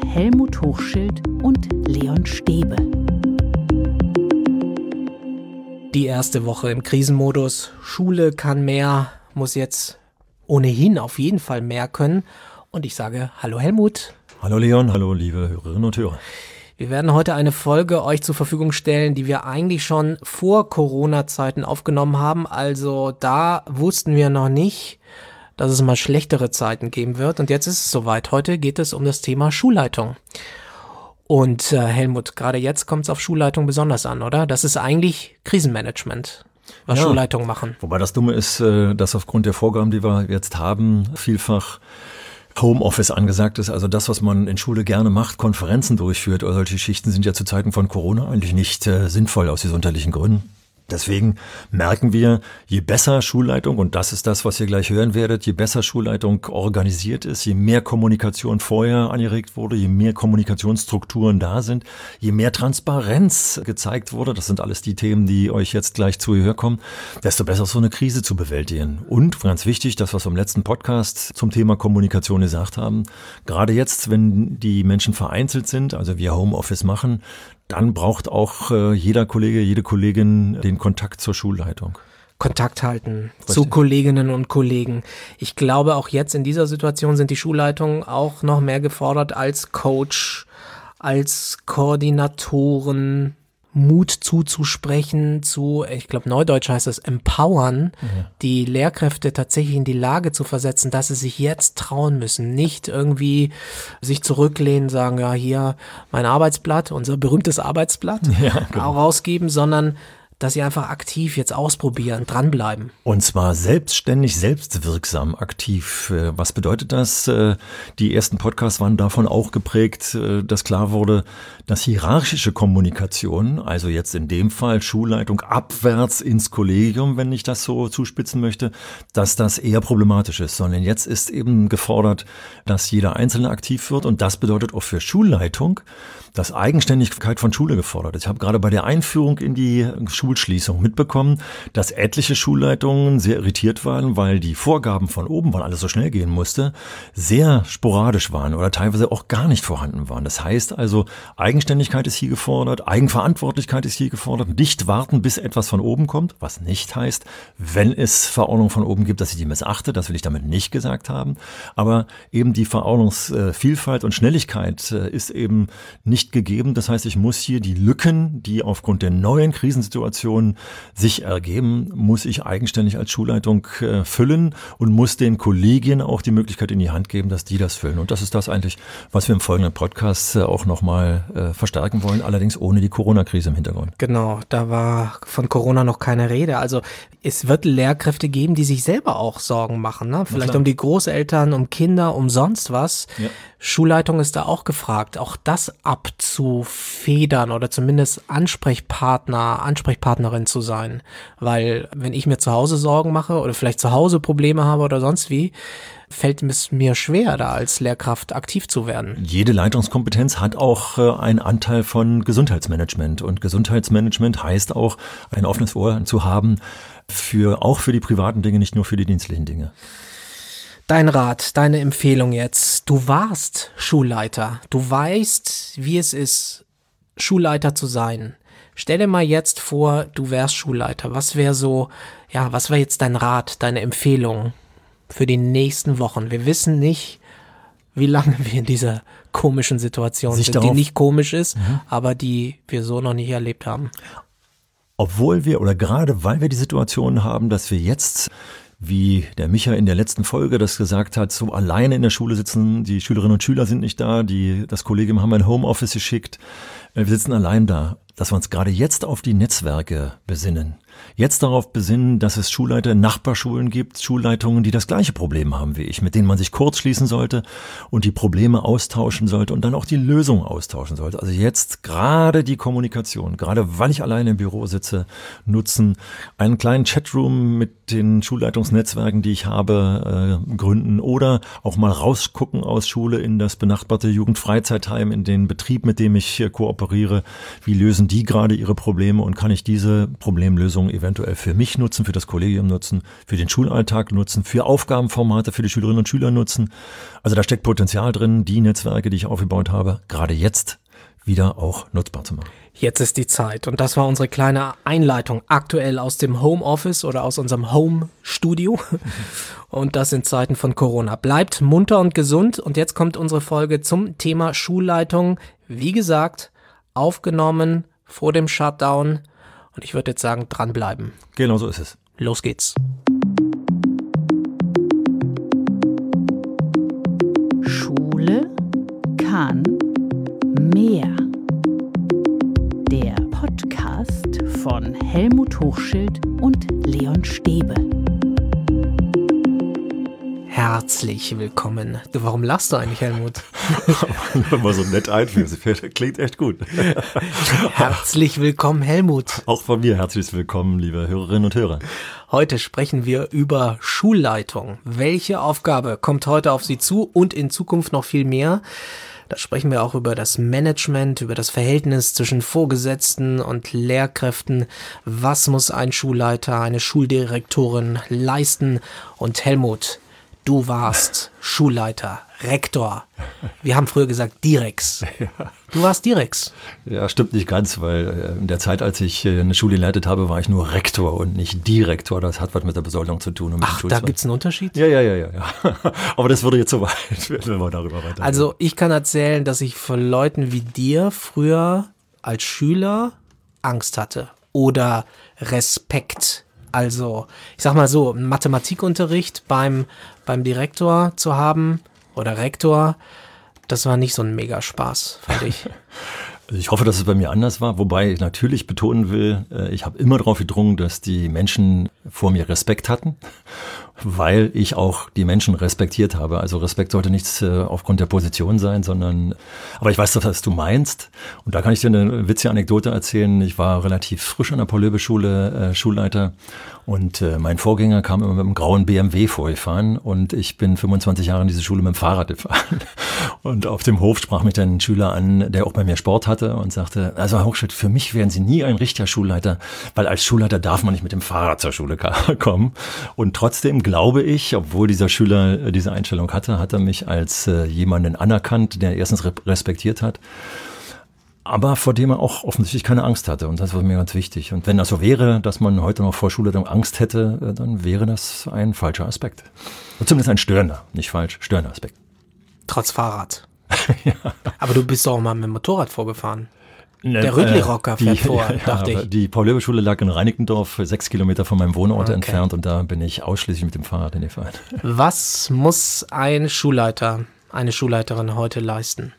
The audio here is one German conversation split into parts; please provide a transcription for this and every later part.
Helmut Hochschild und Leon Stäbe. Die erste Woche im Krisenmodus. Schule kann mehr, muss jetzt ohnehin auf jeden Fall mehr können. Und ich sage Hallo Helmut. Hallo Leon, hallo liebe Hörerinnen und Hörer. Wir werden heute eine Folge euch zur Verfügung stellen, die wir eigentlich schon vor Corona-Zeiten aufgenommen haben. Also da wussten wir noch nicht, dass es mal schlechtere Zeiten geben wird. Und jetzt ist es soweit. Heute geht es um das Thema Schulleitung. Und Helmut, gerade jetzt kommt es auf Schulleitung besonders an, oder? Das ist eigentlich Krisenmanagement, was Schulleitungen machen. Wobei das Dumme ist, dass aufgrund der Vorgaben, die wir jetzt haben, vielfach Homeoffice angesagt ist. Also das, was man in Schule gerne macht, Konferenzen durchführt oder solche Geschichten, sind ja zu Zeiten von Corona eigentlich nicht sinnvoll aus gesundheitlichen Gründen. Deswegen merken wir, je besser Schulleitung, und das ist das, was ihr gleich hören werdet, je besser Schulleitung organisiert ist, je mehr Kommunikation vorher angeregt wurde, je mehr Kommunikationsstrukturen da sind, je mehr Transparenz gezeigt wurde, das sind alles die Themen, die euch jetzt gleich zu Gehör kommen, desto besser ist so eine Krise zu bewältigen. Und ganz wichtig, das, was wir im letzten Podcast zum Thema Kommunikation gesagt haben, gerade jetzt, wenn die Menschen vereinzelt sind, also wir Homeoffice machen, dann braucht auch jeder Kollege, jede Kollegin den Kontakt zur Schulleitung. Kontakt halten zu Kolleginnen und Kollegen. Ich glaube, auch jetzt in dieser Situation sind die Schulleitungen auch noch mehr gefordert als Coach, als Koordinatoren, Mut zuzusprechen, ich glaube Neudeutsch heißt es, empowern, die Lehrkräfte tatsächlich in die Lage zu versetzen, dass sie sich jetzt trauen müssen. Nicht irgendwie sich zurücklehnen, sagen, ja, hier mein Arbeitsblatt, unser berühmtes Arbeitsblatt, rausgeben, sondern dass sie einfach aktiv jetzt ausprobieren, dranbleiben. Und zwar selbstständig, selbstwirksam aktiv. Was bedeutet das? Die ersten Podcasts waren davon auch geprägt, dass klar wurde, dass hierarchische Kommunikation, also jetzt in dem Fall Schulleitung abwärts ins Kollegium, wenn ich das so zuspitzen möchte, dass das eher problematisch ist. Sondern jetzt ist eben gefordert, dass jeder Einzelne aktiv wird. Und das bedeutet auch für Schulleitung, dass Eigenständigkeit von Schule gefordert ist. Ich habe gerade bei der Einführung in die Schulschließung mitbekommen, dass etliche Schulleitungen sehr irritiert waren, weil die Vorgaben von oben, weil alles so schnell gehen musste, sehr sporadisch waren oder teilweise auch gar nicht vorhanden waren. Das heißt also, Eigenständigkeit ist hier gefordert, Eigenverantwortlichkeit ist hier gefordert, nicht warten, bis etwas von oben kommt, was nicht heißt, wenn es Verordnungen von oben gibt, dass ich die missachte, das will ich damit nicht gesagt haben, aber eben die Verordnungsvielfalt und Schnelligkeit ist eben nicht gegeben. Das heißt, ich muss hier die Lücken, die aufgrund der neuen Krisensituation sich ergeben, muss ich eigenständig als Schulleitung füllen und muss den Kollegien auch die Möglichkeit in die Hand geben, dass die das füllen. Und das ist das eigentlich, was wir im folgenden Podcast auch nochmal verstärken wollen, allerdings ohne die Corona-Krise im Hintergrund. Genau, da war von Corona noch keine Rede. Also es wird Lehrkräfte geben, die sich selber auch Sorgen machen, ne? Vielleicht um die Großeltern, um Kinder, um sonst was. Ja. Schulleitung ist da auch gefragt, auch das abzufedern oder zumindest Ansprechpartnerin zu sein. Weil wenn ich mir zu Hause Sorgen mache oder vielleicht zu Hause Probleme habe oder sonst wie, fällt es mir schwer, da als Lehrkraft aktiv zu werden. Jede Leitungskompetenz hat auch einen Anteil von Gesundheitsmanagement. Und Gesundheitsmanagement heißt auch, ein offenes Ohr zu haben, auch für die privaten Dinge, nicht nur für die dienstlichen Dinge. Dein Rat, deine Empfehlung jetzt. Du warst Schulleiter. Du weißt, wie es ist, Schulleiter zu sein. Stell dir mal jetzt vor, du wärst Schulleiter. Was wäre jetzt dein Rat, deine Empfehlung für die nächsten Wochen? Wir wissen nicht, wie lange wir in dieser komischen Situation sind, die nicht komisch ist, aber die wir so noch nicht erlebt haben. Obwohl wir oder gerade weil wir die Situation haben, dass wir jetzt, wie der Micha in der letzten Folge das gesagt hat, so alleine in der Schule sitzen, die Schülerinnen und Schüler sind nicht da, das Kollegium haben ein Homeoffice geschickt, wir sitzen allein da, dass wir uns gerade jetzt auf die Netzwerke besinnen. Jetzt darauf besinnen, dass es Schulleiter in Nachbarschulen gibt, Schulleitungen, die das gleiche Problem haben wie ich, mit denen man sich kurz schließen sollte und die Probleme austauschen sollte und dann auch die Lösung austauschen sollte. Also jetzt gerade die Kommunikation, gerade weil ich alleine im Büro sitze, nutzen, einen kleinen Chatroom mit den Schulleitungsnetzwerken, die ich habe, gründen oder auch mal rausgucken aus Schule in das benachbarte Jugendfreizeitheim, in den Betrieb, mit dem ich kooperiere. Wie lösen die gerade ihre Probleme und kann ich diese Problemlösung eventuell für mich nutzen, für das Kollegium nutzen, für den Schulalltag nutzen, für Aufgabenformate für die Schülerinnen und Schüler nutzen. Also da steckt Potenzial drin, die Netzwerke, die ich aufgebaut habe, gerade jetzt wieder auch nutzbar zu machen. Jetzt ist die Zeit und das war unsere kleine Einleitung aktuell aus dem Homeoffice oder aus unserem Home-Studio und das in Zeiten von Corona. Bleibt munter und gesund und jetzt kommt unsere Folge zum Thema Schulleitung. Wie gesagt, aufgenommen vor dem Shutdown und ich würde jetzt sagen, dranbleiben. Genau so ist es. Los geht's. Schule kann mehr. Der Podcast von Helmut Hochschild und Leon Stäbe. Herzlich willkommen. Du, warum lachst du eigentlich, Helmut? Wenn man so nett einfühlt, klingt echt gut. Herzlich willkommen, Helmut. Auch von mir herzlich willkommen, liebe Hörerinnen und Hörer. Heute sprechen wir über Schulleitung. Welche Aufgabe kommt heute auf Sie zu und in Zukunft noch viel mehr? Da sprechen wir auch über das Management, über das Verhältnis zwischen Vorgesetzten und Lehrkräften. Was muss ein Schulleiter, eine Schuldirektorin leisten? Und Helmut, du warst Schulleiter, Rektor. Wir haben früher gesagt Direx. Du warst Direx. Ja, stimmt nicht ganz, weil in der Zeit, als ich eine Schule geleitet habe, war ich nur Rektor und nicht Direktor. Das hat was mit der Besoldung zu tun. Und Ach, da gibt's einen Unterschied? Ja. Aber das würde jetzt so weit, wenn wir darüber weiter. Also ich kann erzählen, dass ich vor Leuten wie dir früher als Schüler Angst hatte oder Respekt. Also, ich sag mal so, einen Mathematikunterricht beim Direktor zu haben oder Rektor, das war nicht so ein Megaspaß, fand ich. Ich hoffe, dass es bei mir anders war, wobei ich natürlich betonen will, ich habe immer darauf gedrungen, dass die Menschen vor mir Respekt hatten, weil ich auch die Menschen respektiert habe. Also Respekt sollte nichts aufgrund der Position sein, sondern, aber ich weiß doch, was du meinst. Und da kann ich dir eine witzige Anekdote erzählen. Ich war relativ frisch an der Paul-Löbe-Schule Schulleiter und mein Vorgänger kam immer mit einem grauen BMW vorgefahren und ich bin 25 Jahre in diese Schule mit dem Fahrrad gefahren. Und auf dem Hof sprach mich dann ein Schüler an, der auch bei mir Sport hatte und sagte, also Herr Hochschild, für mich wären Sie nie ein richtiger Schulleiter, weil als Schulleiter darf man nicht mit dem Fahrrad zur Schule kommen. Und trotzdem glaube ich, obwohl dieser Schüler diese Einstellung hatte, hat er mich als jemanden anerkannt, der erstens respektiert hat, aber vor dem er auch offensichtlich keine Angst hatte. Und das war mir ganz wichtig. Und wenn das so wäre, dass man heute noch vor Schulleitung Angst hätte, dann wäre das ein falscher Aspekt. Und zumindest ein störender, nicht falsch, störender Aspekt. Trotz Fahrrad. Ja. Aber du bist doch auch mal mit dem Motorrad vorgefahren. Der Rüdli-Rocker fährt vor, dachte ich. Die Paul-Löbe-Schule lag in Reinickendorf, 6 Kilometer von meinem Wohnort entfernt und da bin ich ausschließlich mit dem Fahrrad hingefahren. Was muss ein Schulleiter, eine Schulleiterin heute leisten?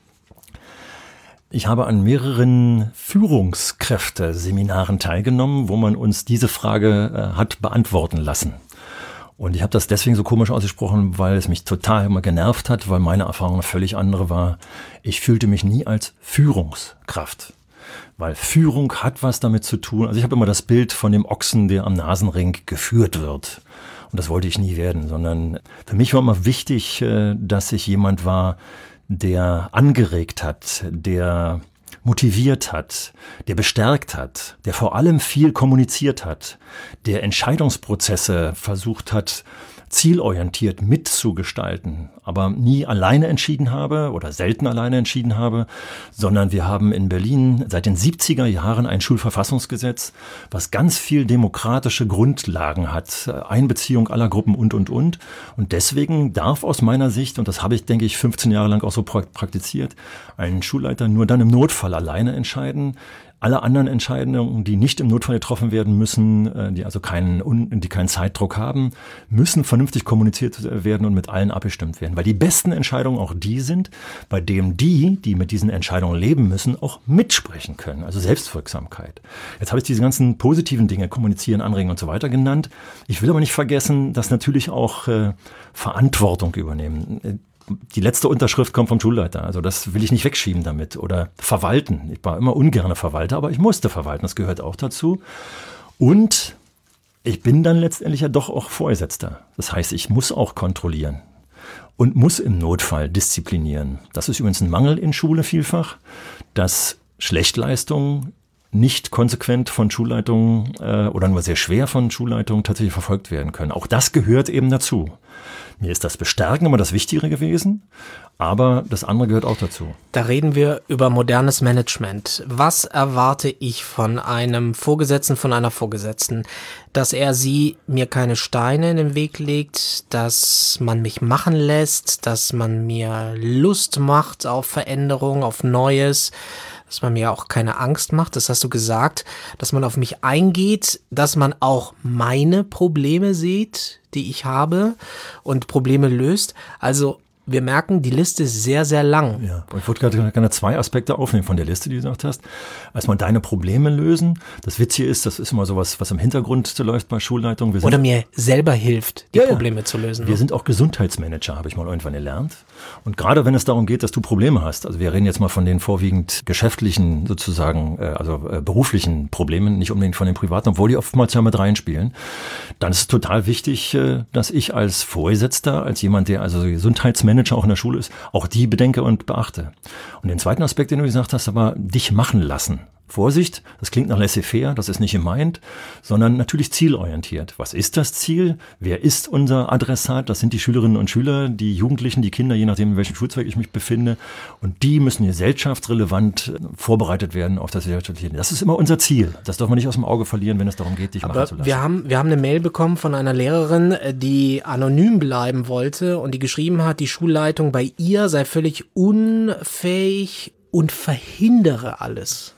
Ich habe an mehreren Führungskräfte-Seminaren teilgenommen, wo man uns diese Frage hat beantworten lassen. Und ich habe das deswegen so komisch ausgesprochen, weil es mich total immer genervt hat, weil meine Erfahrung eine völlig andere war. Ich fühlte mich nie als Führungskraft. Weil Führung hat was damit zu tun. Also ich habe immer das Bild von dem Ochsen, der am Nasenring geführt wird. Und das wollte ich nie werden, sondern für mich war immer wichtig, dass ich jemand war, der angeregt hat, der motiviert hat, der bestärkt hat, der vor allem viel kommuniziert hat, der Entscheidungsprozesse versucht hat, zielorientiert mitzugestalten, aber nie alleine entschieden habe oder selten alleine entschieden habe, sondern wir haben in Berlin seit den 70er Jahren ein Schulverfassungsgesetz, was ganz viel demokratische Grundlagen hat, Einbeziehung aller Gruppen und. Und deswegen darf aus meiner Sicht, und das habe ich, denke ich, 15 Jahre lang auch so praktiziert, ein Schulleiter nur dann im Notfall alleine entscheiden. Alle anderen Entscheidungen, die nicht im Notfall getroffen werden müssen, die also keinen Zeitdruck haben, müssen vernünftig kommuniziert werden und mit allen abgestimmt werden. Weil die besten Entscheidungen auch die sind, bei denen die mit diesen Entscheidungen leben müssen, auch mitsprechen können. Also Selbstwirksamkeit. Jetzt habe ich diese ganzen positiven Dinge, kommunizieren, anregen und so weiter genannt. Ich will aber nicht vergessen, dass natürlich auch Verantwortung übernehmen. Die letzte Unterschrift kommt vom Schulleiter, also das will ich nicht wegschieben damit oder verwalten. Ich war immer ungerne Verwalter, aber ich musste verwalten, das gehört auch dazu. Und ich bin dann letztendlich ja doch auch Vorgesetzter. Das heißt, ich muss auch kontrollieren und muss im Notfall disziplinieren. Das ist übrigens ein Mangel in Schule vielfach, dass Schlechtleistungen nicht konsequent von Schulleitungen oder nur sehr schwer von Schulleitungen tatsächlich verfolgt werden können. Auch das gehört eben dazu. Mir ist das Bestärken immer das Wichtigere gewesen, aber das andere gehört auch dazu. Da reden wir über modernes Management. Was erwarte ich von einem Vorgesetzten, von einer Vorgesetzten? Dass sie mir keine Steine in den Weg legt, dass man mich machen lässt, dass man mir Lust macht auf Veränderung, auf Neues, dass man mir auch keine Angst macht, das hast du gesagt, dass man auf mich eingeht, dass man auch meine Probleme sieht, die ich habe und Probleme löst. Also wir merken, die Liste ist sehr, sehr lang. Ja, ich wollte gerne 2 Aspekte aufnehmen von der Liste, die du gesagt hast. Erstmal deine Probleme lösen. Das Witzige ist, das ist immer sowas, was im Hintergrund läuft bei Schulleitungen. Oder mir selber hilft, die Probleme zu lösen. Wir sind auch Gesundheitsmanager, habe ich mal irgendwann gelernt. Und gerade wenn es darum geht, dass du Probleme hast, also wir reden jetzt mal von den vorwiegend geschäftlichen sozusagen, beruflichen Problemen, nicht unbedingt von den privaten, obwohl die oftmals ja mit reinspielen, dann ist es total wichtig, dass ich als Vorgesetzter, als jemand, der also Gesundheitsmanager auch in der Schule ist, auch die bedenke und beachte. Und den zweiten Aspekt, den du gesagt hast, aber dich machen lassen. Vorsicht, das klingt nach laissez-faire, das ist nicht gemeint, sondern natürlich zielorientiert. Was ist das Ziel? Wer ist unser Adressat? Das sind die Schülerinnen und Schüler, die Jugendlichen, die Kinder, je nachdem, in welchem Schulzweig ich mich befinde. Und die müssen gesellschaftsrelevant vorbereitet werden auf das gesellschaftliche Leben. Das ist immer unser Ziel. Das darf man nicht aus dem Auge verlieren, wenn es darum geht, dich machen zu lassen. Wir haben eine Mail bekommen von einer Lehrerin, die anonym bleiben wollte und die geschrieben hat, die Schulleitung bei ihr sei völlig unfähig und verhindere alles.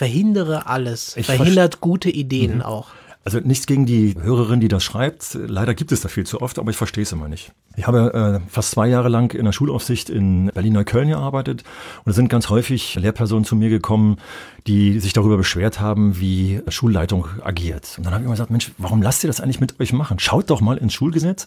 Verhindert gute Ideen auch. Also nichts gegen die Hörerin, die das schreibt. Leider gibt es das viel zu oft, aber ich verstehe es immer nicht. Ich habe fast 2 Jahre lang in der Schulaufsicht in Berlin-Neukölln gearbeitet und es sind ganz häufig Lehrpersonen zu mir gekommen, die sich darüber beschwert haben, wie Schulleitung agiert. Und dann habe ich immer gesagt, Mensch, warum lasst ihr das eigentlich mit euch machen? Schaut doch mal ins Schulgesetz,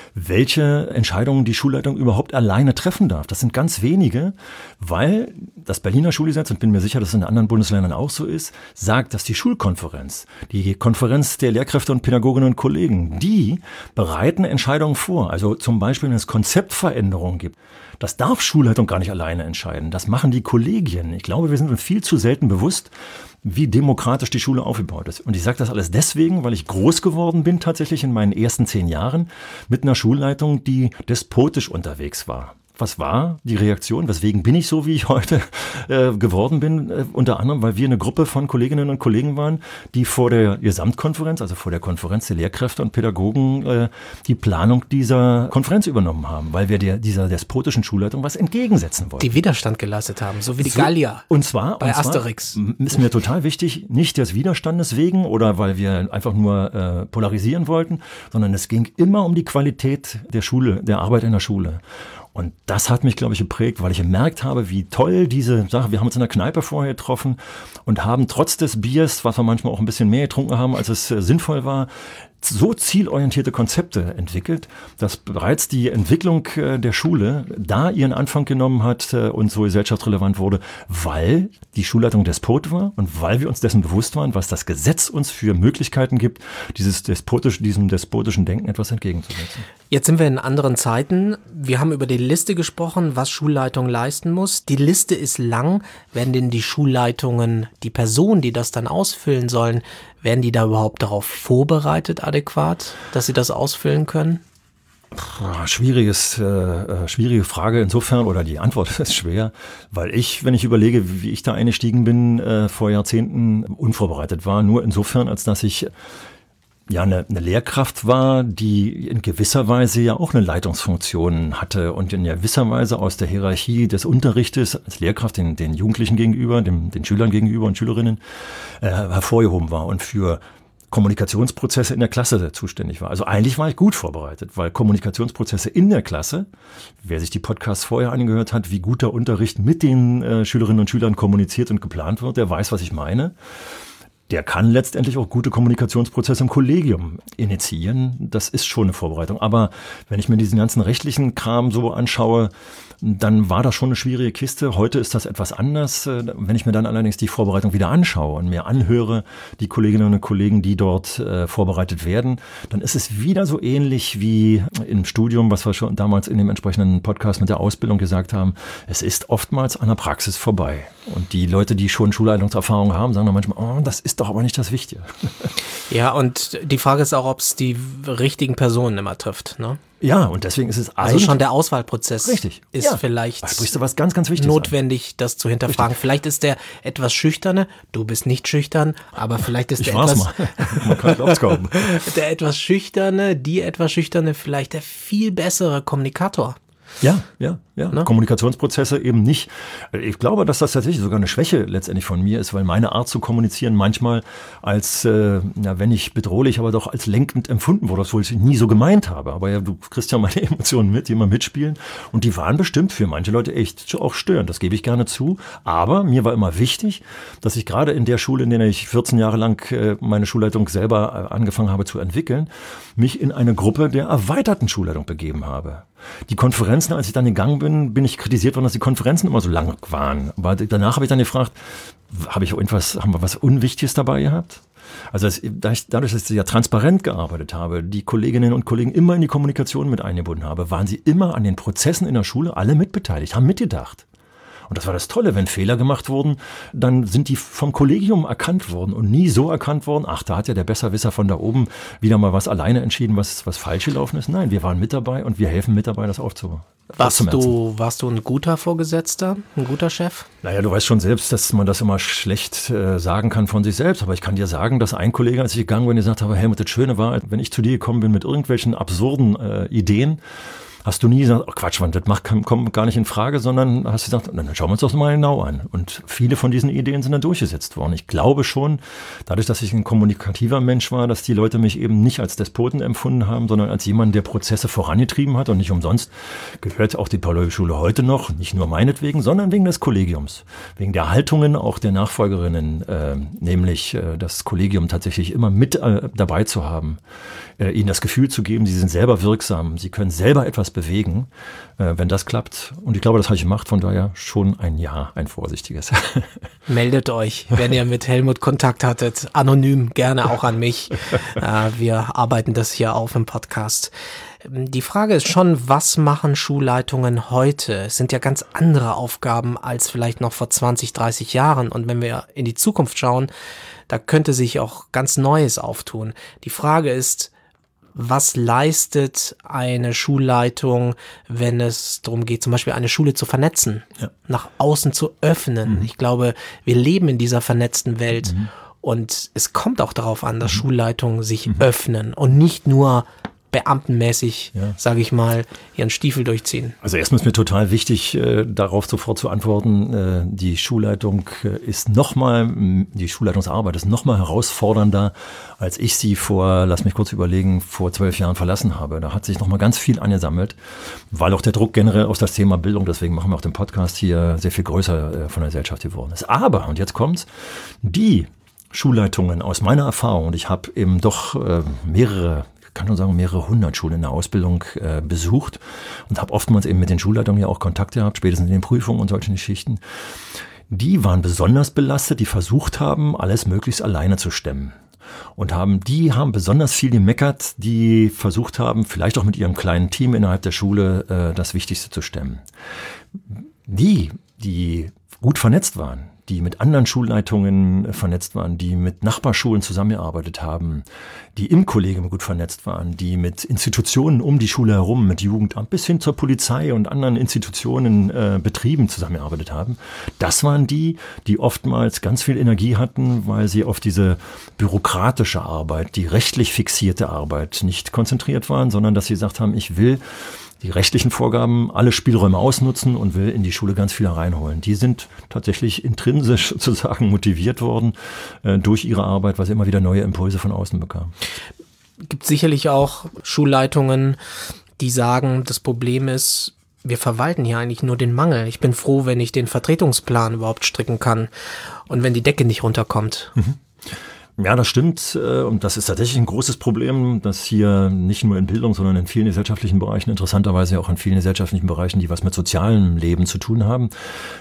welche Entscheidungen die Schulleitung überhaupt alleine treffen darf. Das sind ganz wenige, weil das Berliner Schulgesetz, und bin mir sicher, dass es in anderen Bundesländern auch so ist, sagt, dass die Schulkonferenz, die Konferenz der Lehrkräfte und Pädagoginnen und Kollegen, die bereiten Entscheidungen vor. Also zum Beispiel, wenn es Konzeptveränderungen gibt. Das darf Schulleitung gar nicht alleine entscheiden. Das machen die Kollegien. Ich glaube, wir sind uns viel zu selten bewusst, wie demokratisch die Schule aufgebaut ist. Und ich sage das alles deswegen, weil ich groß geworden bin tatsächlich in meinen ersten 10 Jahren mit einer Schulleitung, die despotisch unterwegs war. Was war die Reaktion? Weswegen bin ich so, wie ich heute geworden bin? Unter anderem, weil wir eine Gruppe von Kolleginnen und Kollegen waren, die vor der Gesamtkonferenz, also vor der Konferenz der Lehrkräfte und Pädagogen, die Planung dieser Konferenz übernommen haben, weil wir dieser despotischen Schulleitung was entgegensetzen wollten. Die Widerstand geleistet haben, so wie die Gallier bei Asterix. Ist mir total wichtig, nicht des Widerstandes wegen oder weil wir einfach nur polarisieren wollten, sondern es ging immer um die Qualität der Schule, der Arbeit in der Schule. Und das hat mich, glaube ich, geprägt, weil ich gemerkt habe, wie toll diese Sache, wir haben uns in der Kneipe vorher getroffen und haben trotz des Biers, was wir manchmal auch ein bisschen mehr getrunken haben, als es sinnvoll war, so zielorientierte Konzepte entwickelt, dass bereits die Entwicklung der Schule da ihren Anfang genommen hat und so gesellschaftsrelevant wurde, weil die Schulleitung Despot war und weil wir uns dessen bewusst waren, was das Gesetz uns für Möglichkeiten gibt, diesem despotischen Denken etwas entgegenzusetzen. Jetzt sind wir in anderen Zeiten. Wir haben über die Liste gesprochen, was Schulleitung leisten muss. Die Liste ist lang. Werden denn die Schulleitungen, die Personen, die das dann ausfüllen sollen, werden die da überhaupt darauf vorbereitet adäquat, dass sie das ausfüllen können? Schwierige Frage insofern, oder die Antwort ist schwer, weil wenn ich überlege, wie ich da eingestiegen bin, vor Jahrzehnten unvorbereitet war, nur insofern, als dass ich eine Lehrkraft war, die in gewisser Weise ja auch eine Leitungsfunktion hatte und in gewisser Weise aus der Hierarchie des Unterrichtes als Lehrkraft den Jugendlichen gegenüber, den Schülern gegenüber und Schülerinnen hervorgehoben war und für Kommunikationsprozesse in der Klasse zuständig war. Also eigentlich war ich gut vorbereitet, weil Kommunikationsprozesse in der Klasse, wer sich die Podcasts vorher angehört hat, wie guter Unterricht mit den Schülerinnen und Schülern kommuniziert und geplant wird, der weiß, was ich meine. der kann letztendlich auch gute Kommunikationsprozesse im Kollegium initiieren. Das ist schon eine Vorbereitung. Aber wenn ich mir diesen ganzen rechtlichen Kram so anschaue, dann war das schon eine schwierige Kiste. Heute ist das etwas anders. Wenn ich mir dann allerdings die Vorbereitung wieder anschaue und mir anhöre, die Kolleginnen und Kollegen, die dort vorbereitet werden, dann ist es wieder so ähnlich wie im Studium, was wir schon damals in dem entsprechenden Podcast mit der Ausbildung gesagt haben. Es ist oftmals an der Praxis vorbei. Und die Leute, die schon Schulleitungserfahrung haben, sagen dann manchmal, oh, das ist doch aber nicht das Wichtige. Ja, und die Frage ist auch, ob es die richtigen Personen immer trifft, ne? Ja, und deswegen ist es also schon der Auswahlprozess richtig, ist vielleicht sprichst du was ganz, ganz Wichtiges notwendig, das zu hinterfragen. Richtig. Vielleicht ist der etwas Schüchterne, du bist nicht schüchtern, aber vielleicht ist der etwas Schüchterne, die etwas Schüchterne, vielleicht der viel bessere Kommunikator. Ja. Ne? Kommunikationsprozesse eben nicht. Ich glaube, dass das tatsächlich sogar eine Schwäche letztendlich von mir ist, weil meine Art zu kommunizieren manchmal als, wenn nicht bedrohlich, aber doch als lenkend empfunden wurde, obwohl ich nie so gemeint habe. Aber ja, du kriegst ja meine Emotionen mit, die immer mitspielen. Und die waren bestimmt für manche Leute echt auch störend. Das gebe ich gerne zu. Aber mir war immer wichtig, dass ich gerade in der Schule, in der ich 14 Jahre lang meine Schulleitung selber angefangen habe zu entwickeln, mich in eine Gruppe der erweiterten Schulleitung begeben habe. Die Konferenzen, als ich dann gegangen bin ich kritisiert worden, dass die Konferenzen immer so lang waren. Aber danach habe ich dann gefragt, haben wir was Unwichtiges dabei gehabt? Also dadurch, dass ich ja transparent gearbeitet habe, die Kolleginnen und Kollegen immer in die Kommunikation mit eingebunden habe, waren sie immer an den Prozessen in der Schule alle mitbeteiligt, haben mitgedacht. Und das war das Tolle, wenn Fehler gemacht wurden, dann sind die vom Kollegium erkannt worden und nie so erkannt worden, ach, da hat ja der Besserwisser von da oben wieder mal was alleine entschieden, was falsch gelaufen ist. Nein, wir waren mit dabei und wir helfen mit dabei, das aufzubauen. Warst du ein guter Vorgesetzter, ein guter Chef? Naja, du weißt schon selbst, dass man das immer schlecht sagen kann von sich selbst. Aber ich kann dir sagen, dass ein Kollege, als ich gegangen bin, gesagt habe, Helmut, das Schöne war, wenn ich zu dir gekommen bin mit irgendwelchen absurden Ideen, hast du nie gesagt, oh Quatsch, Mann, das kommt gar nicht in Frage, sondern hast gesagt, dann schauen wir uns das mal genau an. Und viele von diesen Ideen sind dann durchgesetzt worden. Ich glaube schon, dadurch, dass ich ein kommunikativer Mensch war, dass die Leute mich eben nicht als Despoten empfunden haben, sondern als jemand, der Prozesse vorangetrieben hat. Und nicht umsonst gehört auch die Paul-Löwy-Schule heute noch, nicht nur meinetwegen, sondern wegen des Kollegiums. Wegen der Haltungen auch der Nachfolgerinnen, nämlich das Kollegium tatsächlich immer mit dabei zu haben, ihnen das Gefühl zu geben, sie sind selber wirksam, sie können selber etwas bewegen, wenn das klappt. Und ich glaube, das habe ich gemacht, von daher schon ein vorsichtiges. Meldet euch, wenn ihr mit Helmut Kontakt hattet, anonym, gerne auch an mich. Wir arbeiten das hier auf im Podcast. Die Frage ist schon, was machen Schulleitungen heute? Es sind ja ganz andere Aufgaben als vielleicht noch vor 20, 30 Jahren. Und wenn wir in die Zukunft schauen, da könnte sich auch ganz Neues auftun. Die Frage ist, was leistet eine Schulleitung, wenn es darum geht, zum Beispiel eine Schule zu vernetzen, nach außen zu öffnen? Ich glaube, wir leben in dieser vernetzten Welt und es kommt auch darauf an, dass Schulleitungen sich öffnen und nicht nur beamtenmäßig, sage ich mal, ihren Stiefel durchziehen. Also erstmal ist mir total wichtig, darauf sofort zu antworten. Die Schulleitungsarbeit ist nochmal herausfordernder, als ich sie vor 12 Jahren verlassen habe. Da hat sich nochmal ganz viel angesammelt, weil auch der Druck generell auf das Thema Bildung, deswegen machen wir auch den Podcast hier, sehr viel größer von der Gesellschaft geworden ist. Aber, und jetzt kommt's, die Schulleitungen aus meiner Erfahrung, und ich habe eben doch mehrere hundert Schulen in der Ausbildung besucht und habe oftmals eben mit den Schulleitungen ja auch Kontakt gehabt, spätestens in den Prüfungen und solchen Geschichten. Die waren besonders belastet, die versucht haben, alles möglichst alleine zu stemmen. Und die haben besonders viel gemeckert, die versucht haben, vielleicht auch mit ihrem kleinen Team innerhalb der Schule das Wichtigste zu stemmen. Die gut vernetzt waren, die mit anderen Schulleitungen vernetzt waren, die mit Nachbarschulen zusammengearbeitet haben, die im Kollegium gut vernetzt waren, die mit Institutionen um die Schule herum, mit Jugendamt bis hin zur Polizei und anderen Institutionen, Betrieben zusammengearbeitet haben. Das waren die oftmals ganz viel Energie hatten, weil sie auf diese bürokratische Arbeit, die rechtlich fixierte Arbeit nicht konzentriert waren, sondern dass sie gesagt haben, ich will die rechtlichen Vorgaben, alle Spielräume ausnutzen und will in die Schule ganz viel reinholen. Die sind tatsächlich intrinsisch sozusagen motiviert worden durch ihre Arbeit, weil sie immer wieder neue Impulse von außen bekamen. Gibt sicherlich auch Schulleitungen, die sagen, das Problem ist, wir verwalten hier eigentlich nur den Mangel. Ich bin froh, wenn ich den Vertretungsplan überhaupt stricken kann und wenn die Decke nicht runterkommt. Ja, das stimmt. Und das ist tatsächlich ein großes Problem, dass hier nicht nur in Bildung, sondern in vielen gesellschaftlichen Bereichen, interessanterweise auch in vielen gesellschaftlichen Bereichen, die was mit sozialem Leben zu tun haben,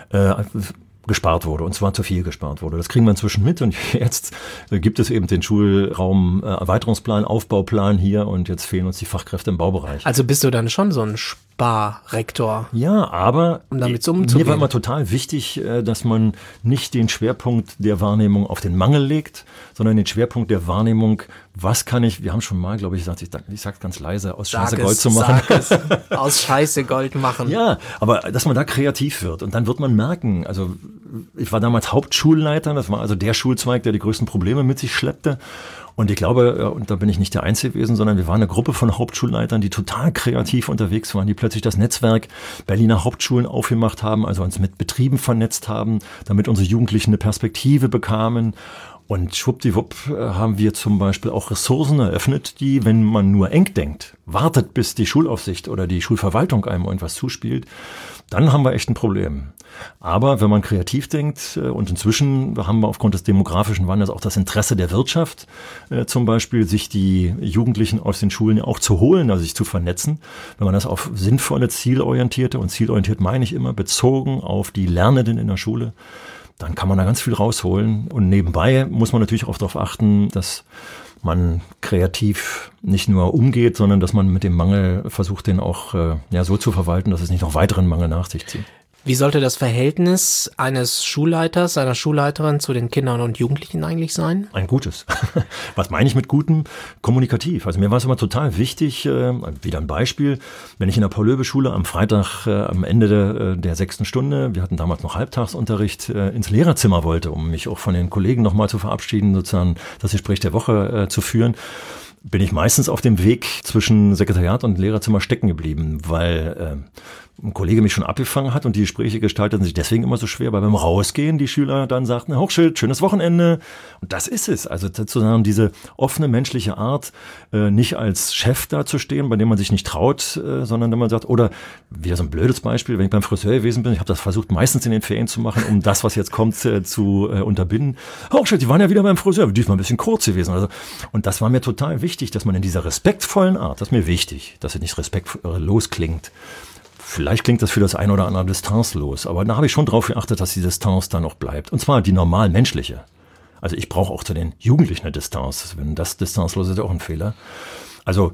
gespart wurde, und zwar zu viel gespart wurde. Das kriegen wir inzwischen mit, und jetzt gibt es eben den Schulraum Erweiterungsplan, Aufbauplan hier, und jetzt fehlen uns die Fachkräfte im Baubereich. Also bist du dann schon so ein Sparrektor? Ja, aber um damit so umzugehen. Mir war immer total wichtig, dass man nicht den Schwerpunkt der Wahrnehmung auf den Mangel legt, sondern den Schwerpunkt der Wahrnehmung, was kann ich, wir haben schon mal, glaube ich, gesagt, ich sag's ganz leise, aus Scheiße Gold zu machen. Aus Scheiße Gold machen. Ja, aber dass man da kreativ wird, und dann wird man merken, also ich war damals Hauptschulleiter, das war also der Schulzweig, der die größten Probleme mit sich schleppte. Und ich glaube, und da bin ich nicht der Einzige gewesen, sondern wir waren eine Gruppe von Hauptschulleitern, die total kreativ unterwegs waren, die plötzlich das Netzwerk Berliner Hauptschulen aufgemacht haben, also uns mit Betrieben vernetzt haben, damit unsere Jugendlichen eine Perspektive bekamen. Und schwuppdiwupp haben wir zum Beispiel auch Ressourcen eröffnet, die, wenn man nur eng denkt, wartet, bis die Schulaufsicht oder die Schulverwaltung einem irgendwas zuspielt, dann haben wir echt ein Problem. Aber wenn man kreativ denkt, und inzwischen haben wir aufgrund des demografischen Wandels auch das Interesse der Wirtschaft, zum Beispiel sich die Jugendlichen aus den Schulen auch zu holen, also sich zu vernetzen, wenn man das auf sinnvolle, zielorientierte, und zielorientiert meine ich immer bezogen auf die Lernenden in der Schule, dann kann man da ganz viel rausholen. Und nebenbei muss man natürlich auch darauf achten, dass man kreativ nicht nur umgeht, sondern dass man mit dem Mangel versucht, den auch so zu verwalten, dass es nicht noch weiteren Mangel nach sich zieht. Wie sollte das Verhältnis eines Schulleiters, einer Schulleiterin zu den Kindern und Jugendlichen eigentlich sein? Ein gutes. Was meine ich mit gutem? Kommunikativ. Also mir war es immer total wichtig, wieder ein Beispiel, wenn ich in der Paul-Löbe-Schule am Freitag am Ende der 6. Stunde, wir hatten damals noch Halbtagsunterricht, ins Lehrerzimmer wollte, um mich auch von den Kollegen nochmal zu verabschieden, sozusagen das Gespräch der Woche zu führen, bin ich meistens auf dem Weg zwischen Sekretariat und Lehrerzimmer stecken geblieben, weil ein Kollege mich schon abgefangen hat, und die Gespräche gestalteten sich deswegen immer so schwer, weil beim Rausgehen die Schüler dann sagten, Hochschild, schönes Wochenende. Und das ist es. Also sozusagen diese offene menschliche Art, nicht als Chef dazustehen, bei dem man sich nicht traut, sondern wenn man sagt, oder wieder so ein blödes Beispiel, wenn ich beim Friseur gewesen bin, ich habe das versucht meistens in den Ferien zu machen, um das, was jetzt kommt, zu unterbinden. Hochschild, die waren ja wieder beim Friseur, diesmal ein bisschen kurz gewesen. Also, und das war mir total wichtig, dass man in dieser respektvollen Art, das ist mir wichtig, dass es nicht respektlos klingt. Vielleicht klingt das für das ein oder andere distanzlos, aber da habe ich schon drauf geachtet, dass die Distanz dann auch bleibt. Und zwar die normal menschliche. Also ich brauche auch zu den Jugendlichen eine Distanz. Wenn das distanzlos ist, ist auch ein Fehler. Also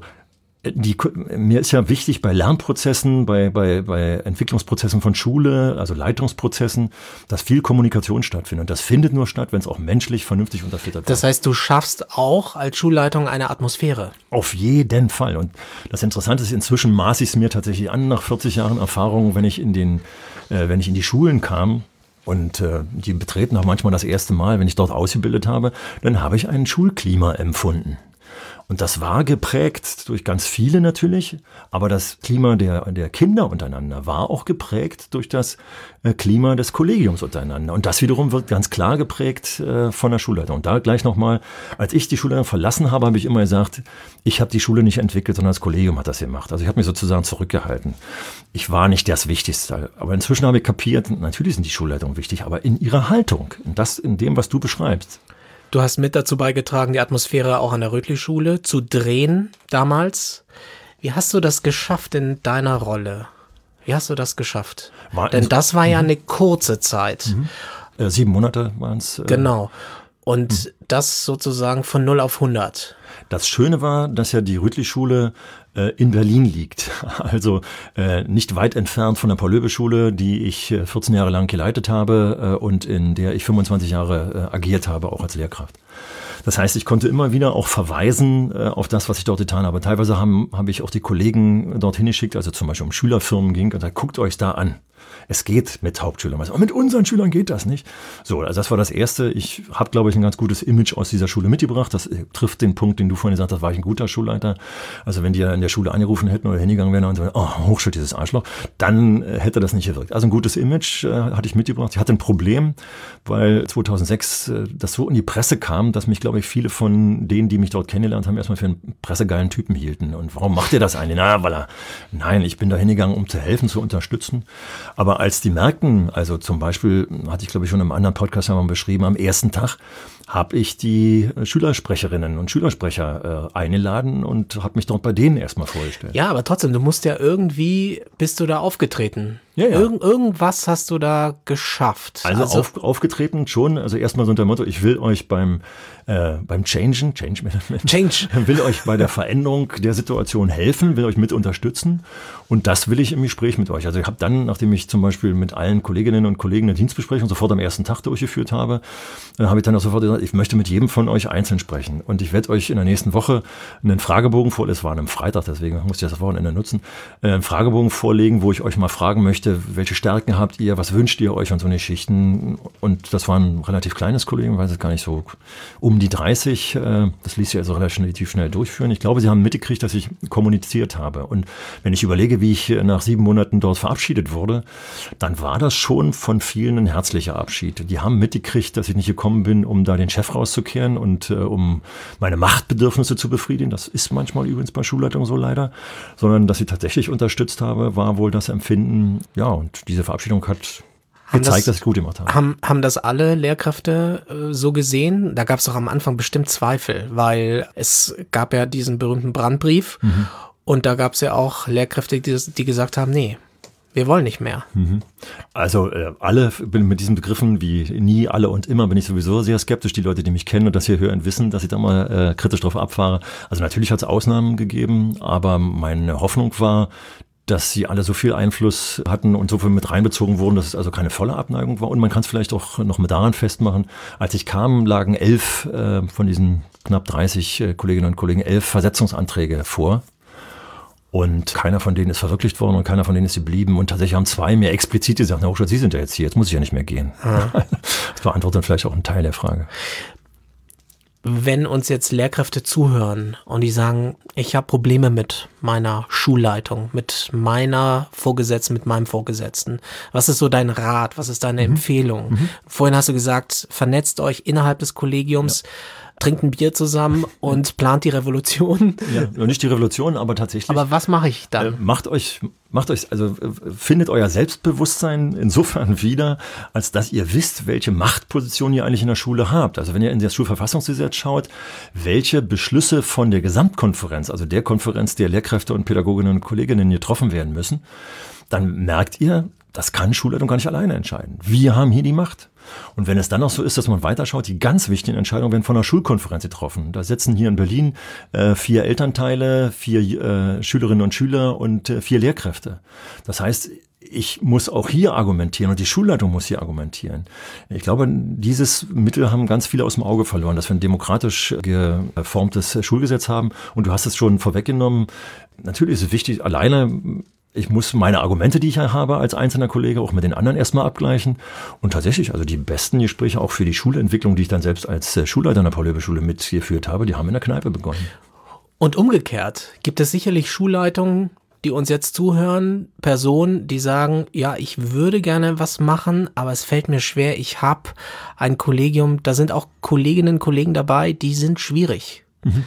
mir ist ja wichtig bei Lernprozessen, bei Entwicklungsprozessen von Schule, also Leitungsprozessen, dass viel Kommunikation stattfindet. Und das findet nur statt, wenn es auch menschlich vernünftig unterfüttert wird. Das heißt, du schaffst auch als Schulleitung eine Atmosphäre? Auf jeden Fall. Und das Interessante ist, inzwischen maße ich es mir tatsächlich an, nach 40 Jahren Erfahrung, wenn ich in die Schulen kam, und die betreten auch manchmal das erste Mal, wenn ich dort ausgebildet habe, dann habe ich ein Schulklima empfunden. Und das war geprägt durch ganz viele natürlich, aber das Klima der Kinder untereinander war auch geprägt durch das Klima des Kollegiums untereinander. Und das wiederum wird ganz klar geprägt von der Schulleitung. Und da gleich nochmal, als ich die Schulleitung verlassen habe, habe ich immer gesagt, ich habe die Schule nicht entwickelt, sondern das Kollegium hat das gemacht. Also ich habe mich sozusagen zurückgehalten. Ich war nicht das Wichtigste. Aber inzwischen habe ich kapiert, natürlich sind die Schulleitungen wichtig, aber in ihrer Haltung, in dem, was du beschreibst. Du hast mit dazu beigetragen, die Atmosphäre auch an der Rötli-Schule zu drehen damals. Wie hast du das geschafft in deiner Rolle? Wie hast du das geschafft? Denn das war ja eine kurze Zeit. 7 Monate waren es. Genau. Und das sozusagen von 0 auf 100. Das Schöne war, dass ja die Rüttli-Schule in Berlin liegt. Also nicht weit entfernt von der Paul-Löbe-Schule, die ich 14 Jahre lang geleitet habe und in der ich 25 Jahre agiert habe, auch als Lehrkraft. Das heißt, ich konnte immer wieder auch verweisen auf das, was ich dort getan habe. Teilweise habe ich auch die Kollegen dorthin geschickt, also zum Beispiel um Schülerfirmen ging, und gesagt, guckt euch da an. Es geht mit Hauptschülern. Aber mit unseren Schülern geht das nicht. So, also das war das Erste. Ich habe, glaube ich, ein ganz gutes Image aus dieser Schule mitgebracht. Das trifft den Punkt, den du vorhin gesagt hast, war ich ein guter Schulleiter. Also wenn die ja in der Schule angerufen hätten oder hingegangen wären und sagen, oh, Hochschild, dieses Arschloch, dann hätte das nicht gewirkt. Also ein gutes Image hatte ich mitgebracht. Ich hatte ein Problem, weil 2006 das so in die Presse kam, dass mich, glaube ich, viele von denen, die mich dort kennengelernt haben, erstmal für einen pressegeilen Typen hielten. Und warum macht ihr das eigentlich? Nein, ich bin da hingegangen, um zu helfen, zu unterstützen. Aber als die merkten, also zum Beispiel, hatte ich glaube ich schon im anderen Podcast mal beschrieben, am ersten Tag habe ich die Schülersprecherinnen und Schülersprecher eingeladen und habe mich dort bei denen erstmal vorgestellt. Ja, aber trotzdem, du musst ja irgendwie, bist du da aufgetreten. Ja. Irgendwas hast du da geschafft. Also aufgetreten schon, also erstmal so unter dem Motto, ich will euch beim Change Management, will euch bei der Veränderung der Situation helfen, will euch mit unterstützen und das will ich im Gespräch mit euch. Also ich habe dann, nachdem ich zum Beispiel mit allen Kolleginnen und Kollegen eine Dienstbesprechung sofort am ersten Tag durchgeführt habe, habe ich dann auch sofort gesagt, ich möchte mit jedem von euch einzeln sprechen und ich werde euch in der nächsten Woche einen Fragebogen vorlegen, es war an einem Freitag, deswegen musste ich das Wochenende nutzen, einen Fragebogen vorlegen, wo ich euch mal fragen möchte, welche Stärken habt ihr, was wünscht ihr euch und so eine Geschichten. Und das war ein relativ kleines Kollegium, weiß ich gar nicht, so um die 30. Das ließ sich also relativ schnell durchführen. Ich glaube, sie haben mitgekriegt, dass ich kommuniziert habe. Und wenn ich überlege, wie ich nach 7 Monaten dort verabschiedet wurde, dann war das schon von vielen ein herzlicher Abschied. Die haben mitgekriegt, dass ich nicht gekommen bin, um da den Chef rauszukehren und um meine Machtbedürfnisse zu befriedigen. Das ist manchmal übrigens bei Schulleitungen so leider. Sondern, dass ich tatsächlich unterstützt habe, war wohl das Empfinden. Ja, und diese Verabschiedung hat gezeigt, dass ich gut gemacht habe. Haben das alle Lehrkräfte so gesehen? Da gab es doch am Anfang bestimmt Zweifel, weil es gab ja diesen berühmten Brandbrief und da gab es ja auch Lehrkräfte, die gesagt haben, nee, wir wollen nicht mehr. Also alle, bin mit diesen Begriffen wie nie, alle und immer bin ich sowieso sehr skeptisch. Die Leute, die mich kennen und das hier hören, wissen, dass ich da mal kritisch drauf abfahre. Also natürlich hat es Ausnahmen gegeben, aber meine Hoffnung war, dass sie alle so viel Einfluss hatten und so viel mit reinbezogen wurden, dass es also keine volle Abneigung war. Und man kann es vielleicht auch noch mit daran festmachen, als ich kam, lagen 11 von diesen knapp 30 Kolleginnen und Kollegen 11 Versetzungsanträge vor. Und keiner von denen ist verwirklicht worden und keiner von denen ist geblieben. Und tatsächlich haben 2 mir explizit gesagt, Herr Hochschulz, Sie sind ja jetzt hier, jetzt muss ich ja nicht mehr gehen. Das beantwortet vielleicht auch einen Teil der Frage. Wenn uns jetzt Lehrkräfte zuhören und die sagen, ich habe Probleme mit meiner Schulleitung, mit meiner Vorgesetzten, mit meinem Vorgesetzten. Was ist so dein Rat? Was ist deine Empfehlung? Vorhin hast du gesagt, vernetzt euch innerhalb des Kollegiums, trinkt ein Bier zusammen und plant die Revolution. Ja, nicht die Revolution, aber tatsächlich. Aber was mache ich dann? Findet euer Selbstbewusstsein insofern wieder, als dass ihr wisst, welche Machtposition ihr eigentlich in der Schule habt. Also wenn ihr in das Schulverfassungsgesetz schaut, welche Beschlüsse von der Gesamtkonferenz, also der Konferenz der Lehrkräfte und Pädagoginnen und Kolleginnen getroffen werden müssen, dann merkt ihr, das kann Schulleitung gar nicht alleine entscheiden. Wir haben hier die Macht. Und wenn es dann noch so ist, dass man weiterschaut, die ganz wichtigen Entscheidungen werden von der Schulkonferenz getroffen. Da sitzen hier in Berlin 4 Elternteile, 4 Schülerinnen und Schüler und 4 Lehrkräfte. Das heißt, ich muss auch hier argumentieren und die Schulleitung muss hier argumentieren. Ich glaube, dieses Mittel haben ganz viele aus dem Auge verloren, dass wir ein demokratisch geformtes Schulgesetz haben. Und du hast es schon vorweggenommen. Natürlich ist es wichtig, alleine ich muss meine Argumente, die ich habe als einzelner Kollege, auch mit den anderen erstmal abgleichen. Und tatsächlich, also die besten Gespräche auch für die Schulentwicklung, die ich dann selbst als Schulleiter in der Paul-Löbe-Schule mitgeführt habe, die haben in der Kneipe begonnen. Und umgekehrt gibt es sicherlich Schulleitungen, die uns jetzt zuhören, Personen, die sagen, ja, ich würde gerne was machen, aber es fällt mir schwer, ich habe ein Kollegium, da sind auch Kolleginnen und Kollegen dabei, die sind schwierig.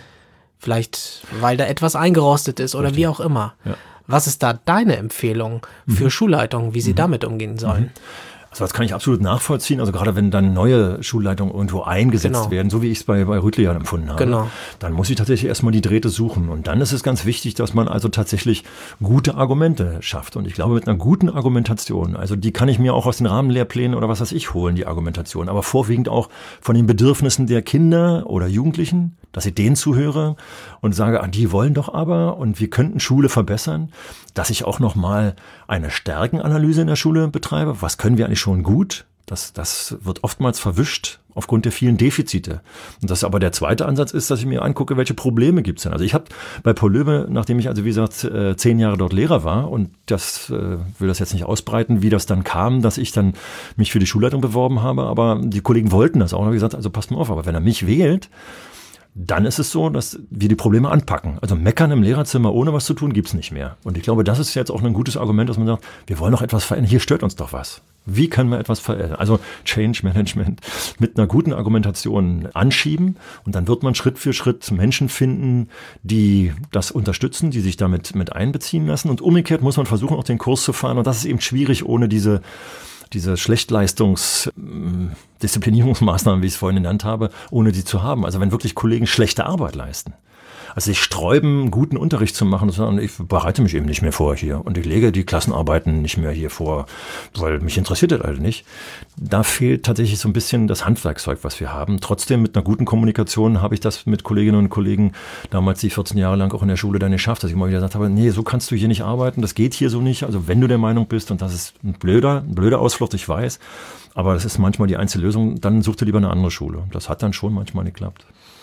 Vielleicht, weil da etwas eingerostet ist oder richtig, wie auch immer. Ja. Was ist da deine Empfehlung für Schulleitungen, wie sie damit umgehen sollen? Also das kann ich absolut nachvollziehen. Also gerade wenn dann neue Schulleitungen irgendwo eingesetzt werden, so wie ich es bei Rütli empfunden habe, dann muss ich tatsächlich erstmal die Drähte suchen. Und dann ist es ganz wichtig, dass man also tatsächlich gute Argumente schafft. Und ich glaube, mit einer guten Argumentation, also die kann ich mir auch aus den Rahmenlehrplänen oder was weiß ich holen, die Argumentation, aber vorwiegend auch von den Bedürfnissen der Kinder oder Jugendlichen, dass ich denen zuhöre und sage, die wollen doch aber und wir könnten Schule verbessern, dass ich auch nochmal eine Stärkenanalyse in der Schule betreibe. Was können wir eigentlich schon gut? Das wird oftmals verwischt aufgrund der vielen Defizite. Und das aber der zweite Ansatz ist, dass ich mir angucke, welche Probleme gibt es denn. Also ich habe bei Paul-Löbe, nachdem ich also wie gesagt 10 Jahre dort Lehrer war und das will das jetzt nicht ausbreiten, wie das dann kam, dass ich dann mich für die Schulleitung beworben habe, aber die Kollegen wollten das auch. Und habe gesagt, also passt mal auf, aber wenn er mich wählt, dann ist es so, dass wir die Probleme anpacken. Also meckern im Lehrerzimmer ohne was zu tun gibt's nicht mehr. Und ich glaube, das ist jetzt auch ein gutes Argument, dass man sagt, wir wollen doch etwas verändern. Hier stört uns doch was. Wie können wir etwas verändern? Also Change Management mit einer guten Argumentation anschieben und dann wird man Schritt für Schritt Menschen finden, die das unterstützen, die sich damit mit einbeziehen lassen. Und umgekehrt muss man versuchen, auch den Kurs zu fahren. Und das ist eben schwierig ohne diese Schlechtleistungs Disziplinierungsmaßnahmen, wie ich es vorhin genannt habe, ohne die zu haben. Also wenn wirklich Kollegen schlechte Arbeit leisten. Also sich sträuben, guten Unterricht zu machen, sondern ich bereite mich eben nicht mehr vor hier und ich lege die Klassenarbeiten nicht mehr hier vor, weil mich interessiert das halt nicht. Da fehlt tatsächlich so ein bisschen das Handwerkszeug, was wir haben. Trotzdem mit einer guten Kommunikation habe ich das mit Kolleginnen und Kollegen damals die 14 Jahre lang auch in der Schule dann geschafft, dass ich mal wieder gesagt habe, nee, so kannst du hier nicht arbeiten, das geht hier so nicht. Also wenn du der Meinung bist, und das ist ein blöder Ausflucht, ich weiß, aber das ist manchmal die einzige Lösung, dann such dir lieber eine andere Schule. Das hat dann schon manchmal geklappt.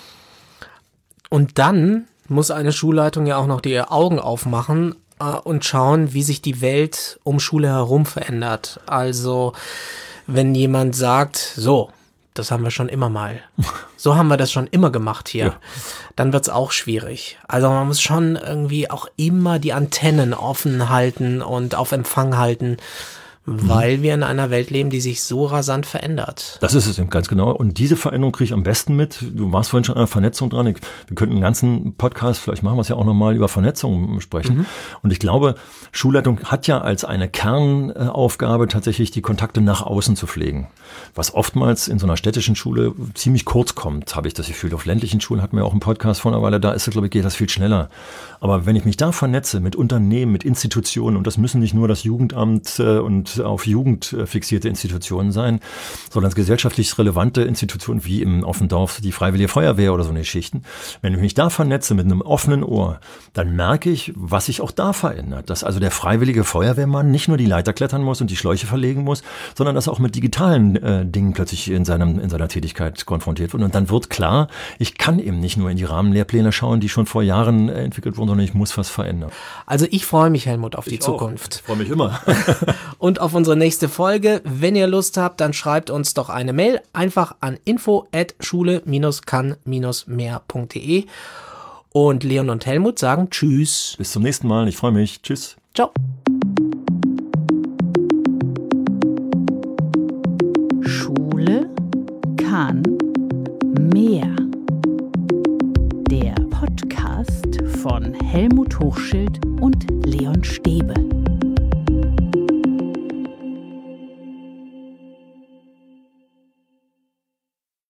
Und dann muss eine Schulleitung ja auch noch die Augen aufmachen und schauen, wie sich die Welt um Schule herum verändert. Also wenn jemand sagt, so, das haben wir schon immer mal, so haben wir das schon immer gemacht hier, dann wird's auch schwierig. Also man muss schon irgendwie auch immer die Antennen offen halten und auf Empfang halten, weil wir in einer Welt leben, die sich so rasant verändert. Das ist es eben ganz genau. Und diese Veränderung kriege ich am besten mit. Du warst vorhin schon an der Vernetzung dran. Wir könnten einen ganzen Podcast, vielleicht machen wir es ja auch nochmal, über Vernetzung sprechen. Und ich glaube, Schulleitung hat ja als eine Kernaufgabe tatsächlich die Kontakte nach außen zu pflegen. Was oftmals in so einer städtischen Schule ziemlich kurz kommt, habe ich das Gefühl. Auf ländlichen Schulen hatten wir auch einen Podcast vor einer Weile, da ist es, glaube ich, geht das viel schneller. Aber wenn ich mich da vernetze mit Unternehmen, mit Institutionen, und das müssen nicht nur das Jugendamt und auf Jugend fixierte Institutionen sein, sondern gesellschaftlich relevante Institutionen wie im Offendorf die Freiwillige Feuerwehr oder so eine Geschichten. Wenn ich mich da vernetze mit einem offenen Ohr, dann merke ich, was sich auch da verändert. Dass also der freiwillige Feuerwehrmann nicht nur die Leiter klettern muss und die Schläuche verlegen muss, sondern dass er auch mit digitalen Dingen plötzlich in seiner Tätigkeit konfrontiert wird. Und dann wird klar, ich kann eben nicht nur in die Rahmenlehrpläne schauen, die schon vor Jahren entwickelt wurden, sondern ich muss was verändern. Also ich freue mich, Helmut, auf die Zukunft. Ich freue mich immer. Und auf unsere nächste Folge. Wenn ihr Lust habt, dann schreibt uns doch eine Mail einfach an info@schule-kann-mehr.de. Und Leon und Helmut sagen Tschüss. Bis zum nächsten Mal. Ich freue mich. Tschüss. Ciao. Schule kann mehr. Der Podcast von Helmut Hochschild und Leon Stäbe.